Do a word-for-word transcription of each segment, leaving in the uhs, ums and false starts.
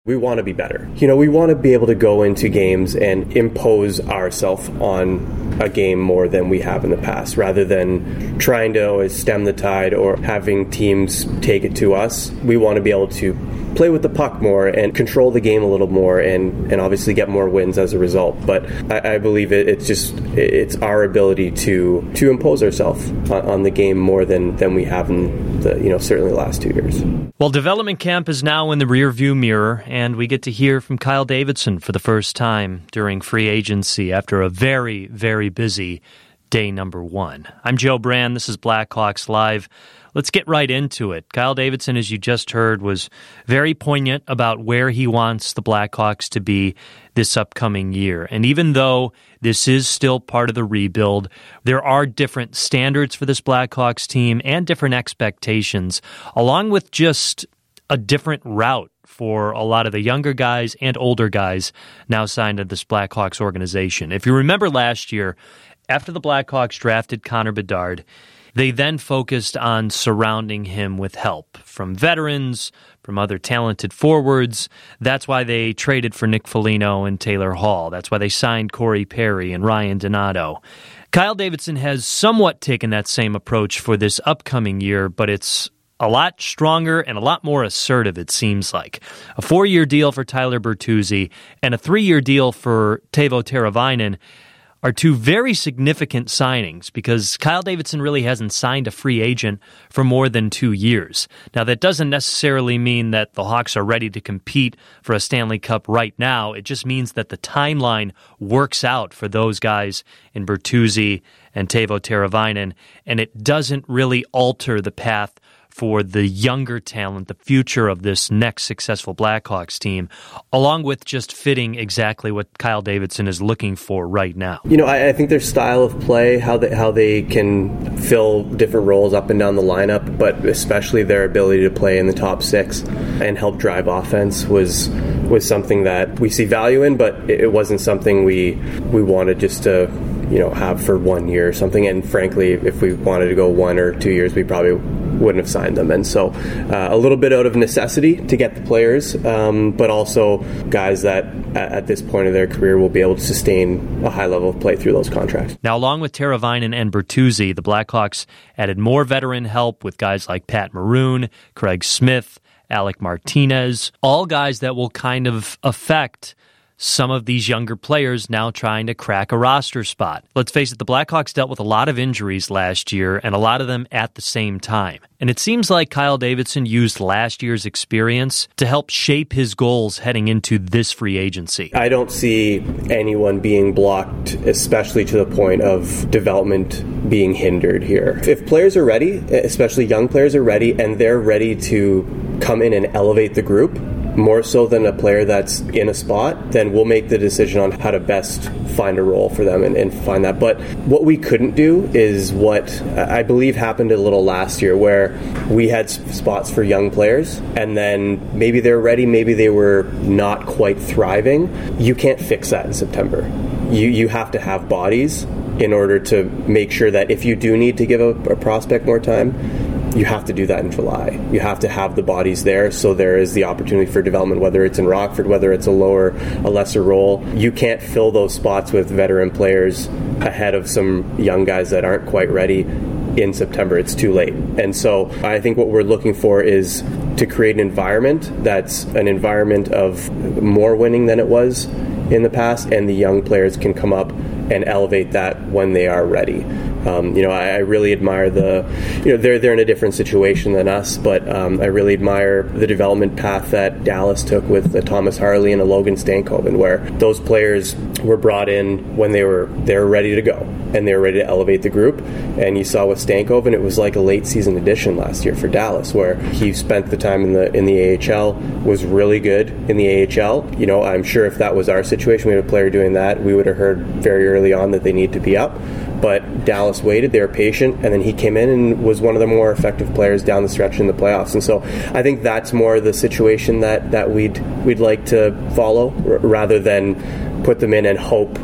We want to be better. You know, we want to be able to go into games and impose ourselves on a game more than we have in the past, rather than trying to always stem the tide or having teams take it to us. We want to be able to play with the puck more and control the game a little more and, and obviously get more wins as a result. But I, I believe it, it's just it's our ability to to impose ourselves on, on the game more than, than we have in the, you know, certainly the last two years. Well, development camp is now in the rearview mirror, and we get to hear from Kyle Davidson for the first time during free agency after a very, very busy day number one. I'm Joe Brand. This is Blackhawks Live. Let's get right into it. Kyle Davidson, as you just heard, was very poignant about where he wants the Blackhawks to be this upcoming year. And even though this is still part of the rebuild, there are different standards for this Blackhawks team and different expectations, along with just a different route for a lot of the younger guys and older guys now signed to this Blackhawks organization. If you remember last year, after the Blackhawks drafted Connor Bedard, they then focused on surrounding him with help from veterans, from other talented forwards. That's why they traded for Nick Foligno and Taylor Hall. That's why they signed Corey Perry and Ryan Donato. Kyle Davidson has somewhat taken that same approach for this upcoming year, but it's a lot stronger and a lot more assertive, it seems like. A four-year deal for Tyler Bertuzzi and a three-year deal for Teuvo Teravainen are two very significant signings because Kyle Davidson really hasn't signed a free agent for more than two years. Now, that doesn't necessarily mean that the Hawks are ready to compete for a Stanley Cup right now. It just means that the timeline works out for those guys in Bertuzzi and Teuvo Teravainen, and it doesn't really alter the path for the younger talent, the future of this next successful Blackhawks team, along with just fitting exactly what Kyle Davidson is looking for right now. You know, I, I think their style of play, how they, how they can fill different roles up and down the lineup, but especially their ability to play in the top six and help drive offense was was something that we see value in, but it wasn't something we we wanted just to, you know, have for one year or something. And frankly, if we wanted to go one or two years, we probably wouldn't have signed them. And so uh, a little bit out of necessity to get the players, um, but also guys that at, at this point of their career will be able to sustain a high level of play through those contracts. Now, along with Teravainen and Bertuzzi, the Blackhawks added more veteran help with guys like Pat Maroon, Craig Smith, Alec Martinez, all guys that will kind of affect some of these younger players now trying to crack a roster spot. Let's face it, the Blackhawks dealt with a lot of injuries last year, and a lot of them at the same time. And it seems like Kyle Davidson used last year's experience to help shape his goals heading into this free agency. I don't see anyone being blocked, especially to the point of development being hindered here. If players are ready, especially young players are ready, and they're ready to come in and elevate the group, more so than a player that's in a spot, then we'll make the decision on how to best find a role for them and, and find that. But what we couldn't do is what I believe happened a little last year, where we had spots for young players, and then maybe they're ready, maybe they were not quite thriving. You can't fix that in September. You you have to have bodies in order to make sure that if you do need to give a, a prospect more time, you have to do that in July. You have to have the bodies there, so there is the opportunity for development, whether it's in Rockford, whether it's a lower, a lesser role. You can't fill those spots with veteran players ahead of some young guys that aren't quite ready in September. It's too late. And so I think what we're looking for is to create an environment that's an environment of more winning than it was in the past, and the young players can come up and elevate that when they are ready. Um, you know, I, I really admire the, you know, they're they're in a different situation than us, but um, I really admire the development path that Dallas took with the Thomas Harley and a Logan Stankoven, where those players were brought in when they were they were ready to go and they were ready to elevate the group. And you saw with Stankoven, it was like a late season addition last year for Dallas, where he spent the time in the in the A H L, was really good in the A H L. You know, I'm sure if that was our situation, we had a player doing that, we would have heard very early on that they need to be up. But Dallas waited, they were patient, and then he came in and was one of the more effective players down the stretch in the playoffs. And so I think that's more the situation that, that we'd we'd like to follow, r- rather than put them in and hope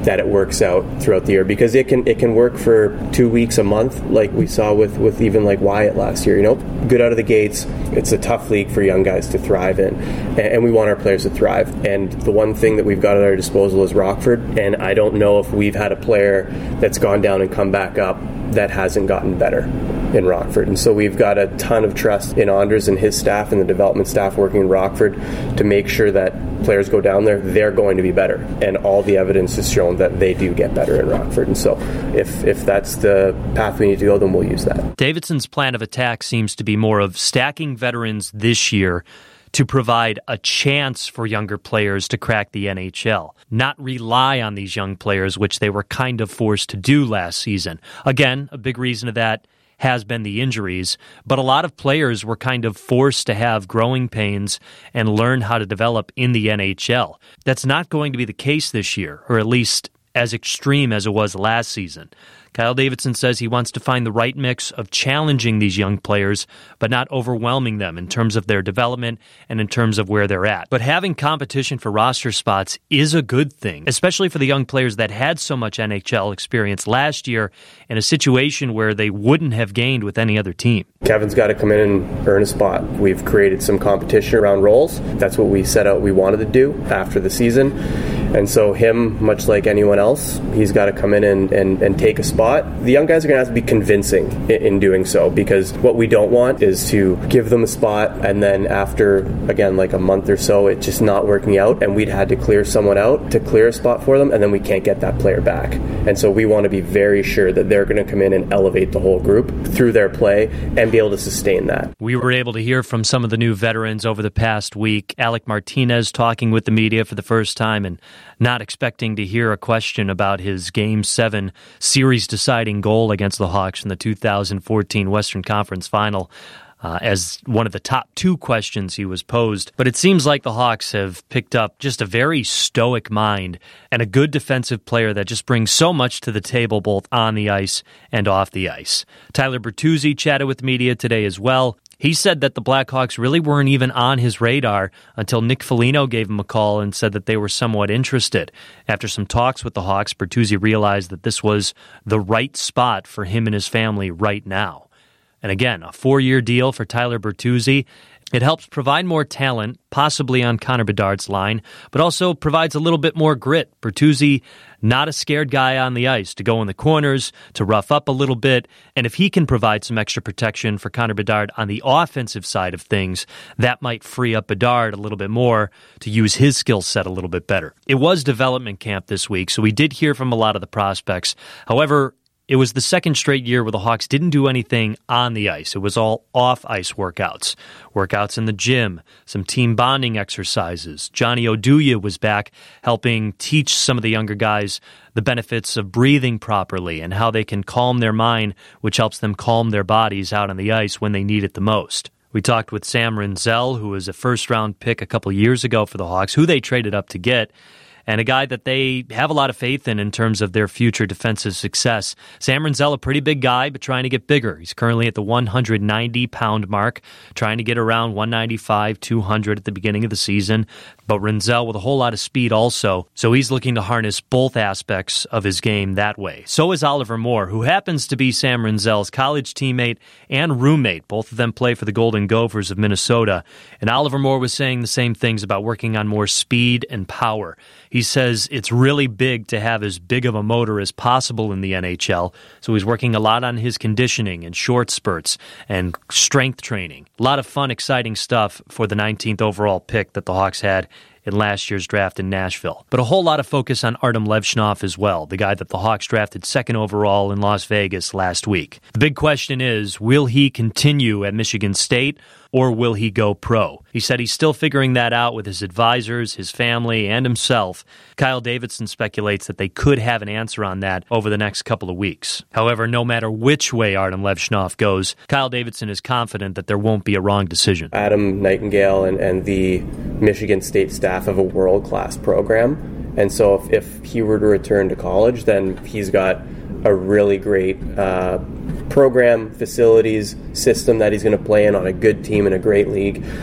that it works out throughout the year, because it can it can work for two weeks, a month, like we saw with, with even like Wyatt last year. You know, good out of the gates. It's a tough league for young guys to thrive in, and we want our players to thrive. And the one thing that we've got at our disposal is Rockford, and I don't know if we've had a player that's gone down and come back up that hasn't gotten better in Rockford. And so we've got a ton of trust in Anders and his staff and the development staff working in Rockford to make sure that players go down there, they're going to be better. And all the evidence has shown that they do get better in Rockford. And so if if that's the path we need to go, then we'll use that. Davidson's plan of attack seems to be more of stacking veterans this year to provide a chance for younger players to crack the N H L, not rely on these young players, which they were kind of forced to do last season. Again, a big reason of that has been the injuries, but a lot of players were kind of forced to have growing pains and learn how to develop in the N H L. That's not going to be the case this year, or at least as extreme as it was last season. Kyle Davidson says he wants to find the right mix of challenging these young players, but not overwhelming them in terms of their development and in terms of where they're at. But having competition for roster spots is a good thing, especially for the young players that had so much N H L experience last year in a situation where they wouldn't have gained with any other team. Kevin's got to come in and earn a spot. We've created some competition around roles. That's what we set out we wanted to do after the season. And so him, much like anyone else, he's got to come in and, and, and take a spot. The young guys are going to have to be convincing in, in doing so, because what we don't want is to give them a spot and then after, again, like a month or so, it's just not working out and we'd had to clear someone out to clear a spot for them, and then we can't get that player back. And so we want to be very sure that they're going to come in and elevate the whole group through their play and be able to sustain that. We were able to hear from some of the new veterans over the past week. Alec Martinez talking with the media for the first time and not expecting to hear a question about his Game seven series-deciding goal against the Hawks in the two thousand fourteen Western Conference Final uh, as one of the top two questions he was posed. But it seems like the Hawks have picked up just a very stoic mind and a good defensive player that just brings so much to the table both on the ice and off the ice. Tyler Bertuzzi chatted with media today as well. He said that the Blackhawks really weren't even on his radar until Nick Foligno gave him a call and said that they were somewhat interested. After some talks with the Hawks, Bertuzzi realized that this was the right spot for him and his family right now. And again, a four-year deal for Tyler Bertuzzi. It helps provide more talent, possibly on Connor Bedard's line, but also provides a little bit more grit. Bertuzzi, not a scared guy on the ice, to go in the corners, to rough up a little bit, and if he can provide some extra protection for Connor Bedard on the offensive side of things, that might free up Bedard a little bit more to use his skill set a little bit better. It was development camp this week, so we did hear from a lot of the prospects. However, it was the second straight year where the Hawks didn't do anything on the ice. It was all off-ice workouts. Workouts in the gym, some team bonding exercises. Johnny Oduya was back helping teach some of the younger guys the benefits of breathing properly and how they can calm their mind, which helps them calm their bodies out on the ice when they need it the most. We talked with Sam Rinzel, who was a first-round pick a couple years ago for the Hawks, who they traded up to get, and a guy that they have a lot of faith in in terms of their future defensive success. Sam Rinzel, a pretty big guy, but trying to get bigger. He's currently at the one hundred ninety pound mark, trying to get around one ninety-five, two hundred at the beginning of the season. But Rinzel with a whole lot of speed also, so he's looking to harness both aspects of his game that way. So is Oliver Moore, who happens to be Sam Rinzel's college teammate and roommate. Both of them play for the Golden Gophers of Minnesota. And Oliver Moore was saying the same things about working on more speed and power. He says it's really big to have as big of a motor as possible in the N H L, so he's working a lot on his conditioning and short spurts and strength training. A lot of fun, exciting stuff for the nineteenth overall pick that the Hawks had in last year's draft in Nashville. But a whole lot of focus on Artem Levshunov as well, the guy that the Hawks drafted second overall in Las Vegas last week. The big question is, will he continue at Michigan State, or will he go pro? He said he's still figuring that out with his advisors, his family, and himself. Kyle Davidson speculates that they could have an answer on that over the next couple of weeks. However, no matter which way Artem Levshunov goes, Kyle Davidson is confident that there won't be a wrong decision. Adam Nightingale and, and the Michigan State staff have a world-class program, and so if, if he were to return to college, then he's got a really great uh, program, facilities, system that he's going to play in on a good team in a great league.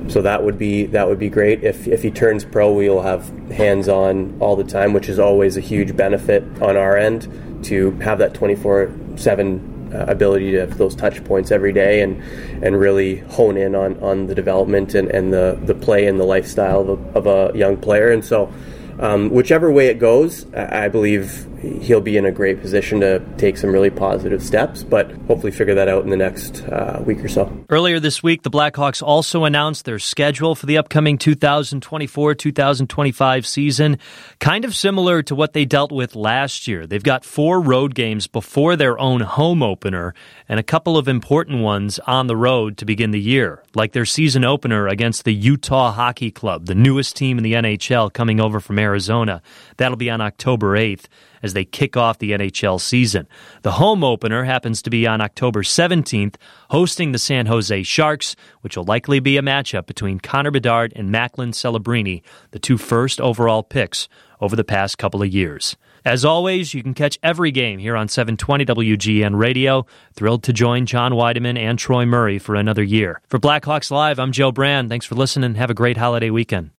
So that would be that would be great. If if he turns pro, we'll have hands-on all the time, which is always a huge benefit on our end, to have that twenty-four seven uh, ability to have those touch points every day and and really hone in on, on the development and, and the, the play and the lifestyle of a, of a young player. And so um, whichever way it goes, I believe he'll be in a great position to take some really positive steps, but hopefully figure that out in the next uh, week or so. Earlier this week, the Blackhawks also announced their schedule for the upcoming two thousand twenty-four two thousand twenty-five season, kind of similar to what they dealt with last year. They've got four road games before their own home opener and a couple of important ones on the road to begin the year, like their season opener against the Utah Hockey Club, the newest team in the N H L coming over from Arizona. That'll be on October eighth. As they kick off the N H L season. The home opener happens to be on October seventeenth, hosting the San Jose Sharks, which will likely be a matchup between Connor Bedard and Macklin Celebrini, the two first overall picks over the past couple of years. As always, you can catch every game here on seven twenty W G N Radio. Thrilled to join John Weideman and Troy Murray for another year. For Blackhawks Live, I'm Joe Brand. Thanks for listening. Have a great holiday weekend.